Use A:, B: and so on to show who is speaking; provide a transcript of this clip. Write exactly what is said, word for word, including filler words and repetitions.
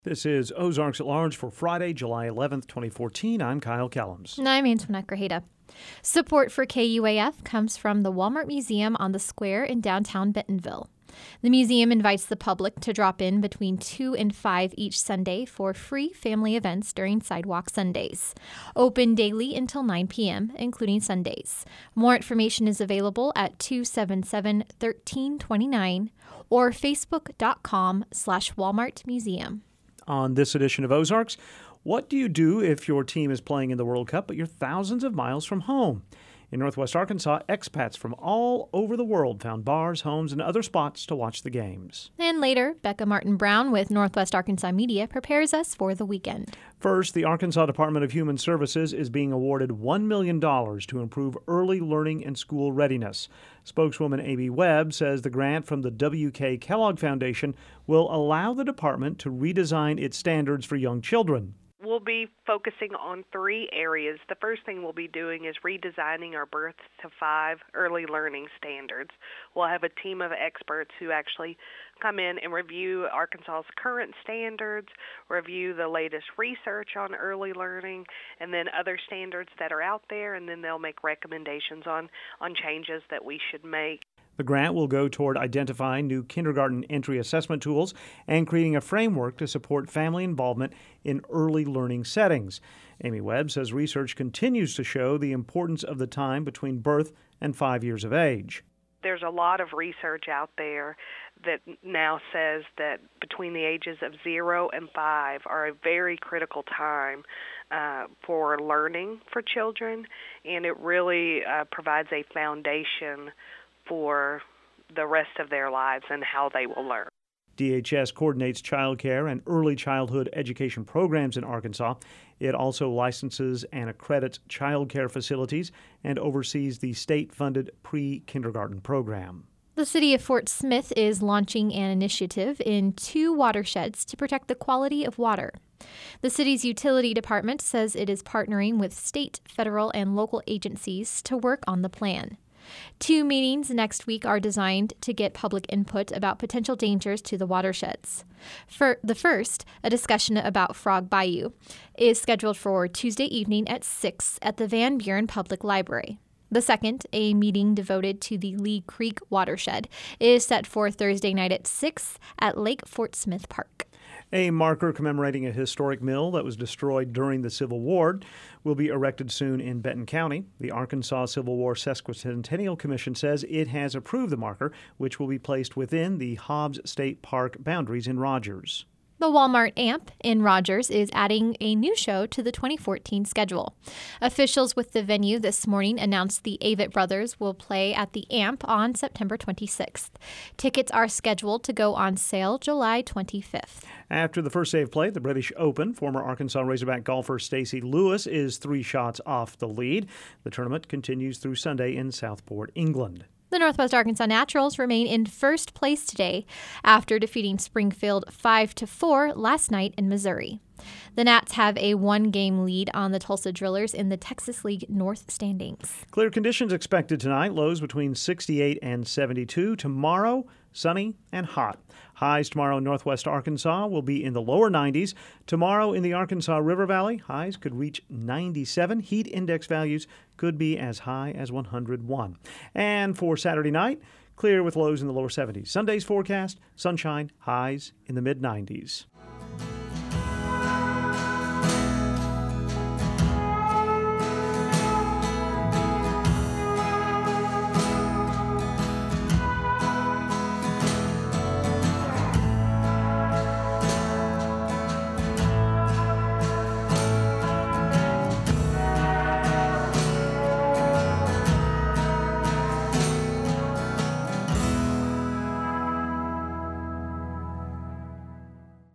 A: This is Ozarks at Large for Friday, July eleventh, twenty fourteen. I'm Kyle Kellums.
B: And I'm Antoinette Grajeda. Support for K U A F comes from the Walmart Museum on the Square in downtown Bentonville. The museum invites the public to drop in between two and five each Sunday for free family events during Sidewalk Sundays. Open daily until nine p.m., including Sundays. More information is available at two seven seven, one three two nine or facebook.com slash Walmart Museum.
A: On this edition of Ozarks, what do you do if your team is playing in the World Cup but you're thousands of miles from home? In Northwest Arkansas, expats from all over the world found bars, homes, and other spots to watch the games.
B: And later, Becca Martin-Brown with Northwest Arkansas Media prepares us for the weekend.
A: First, the Arkansas Department of Human Services is being awarded one million dollars to improve early learning and school readiness. Spokeswoman Amy Webb says the grant from the W K Kellogg Foundation will allow the department to redesign its standards for young children.
C: We'll be focusing on three areas. The first thing we'll be doing is redesigning our birth to five early learning standards. We'll have a team of experts who actually come in and review Arkansas's current standards, review the latest research on early learning, and then other standards that are out there, and then they'll make recommendations on, on changes that we should make.
A: The grant will go toward identifying new kindergarten entry assessment tools and creating a framework to support family involvement in early learning settings. Amy Webb says research continues to show the importance of the time between birth and five years of age.
C: There's a lot of research out there that now says that between the ages of zero and five are a very critical time uh, for learning for children, and it really uh, provides a foundation for the rest of their lives and how they will learn.
A: D H S coordinates child care and early childhood education programs in Arkansas. It also licenses and accredits child care facilities and oversees the state-funded pre-kindergarten program.
B: The city of Fort Smith is launching an initiative in two watersheds to protect the quality of water. The city's utility department says it is partnering with state, federal, and local agencies to work on the plan. Two meetings next week are designed to get public input about potential dangers to the watersheds. For the first, a discussion about Frog Bayou, is scheduled for Tuesday evening at six at the Van Buren Public Library. The second, a meeting devoted to the Lee Creek watershed, is set for Thursday night at six at Lake Fort Smith Park.
A: A marker commemorating a historic mill that was destroyed during the Civil War will be erected soon in Benton County. The Arkansas Civil War Sesquicentennial Commission says it has approved the marker, which will be placed within the Hobbs State Park boundaries in Rogers.
B: The Walmart Amp in Rogers is adding a new show to the twenty fourteen schedule. Officials with the venue this morning announced the Avett Brothers will play at the Amp on September twenty-sixth. Tickets are scheduled to go on sale July twenty-fifth.
A: After the first day of play at the British Open, former Arkansas Razorback golfer Stacey Lewis is three shots off the lead. The tournament continues through Sunday in Southport, England.
B: The Northwest Arkansas Naturals remain in first place today after defeating Springfield five to four last night in Missouri. The Nats have a one-game lead on the Tulsa Drillers in the Texas League North standings.
A: Clear conditions expected tonight, lows between sixty-eight and seventy-two. Tomorrow, sunny and hot. Highs tomorrow in Northwest Arkansas will be in the lower nineties. Tomorrow in the Arkansas River Valley, highs could reach ninety-seven. Heat index values could be as high as one hundred one. And for Saturday night, clear with lows in the lower seventies. Sunday's forecast, sunshine, highs in the mid-nineties.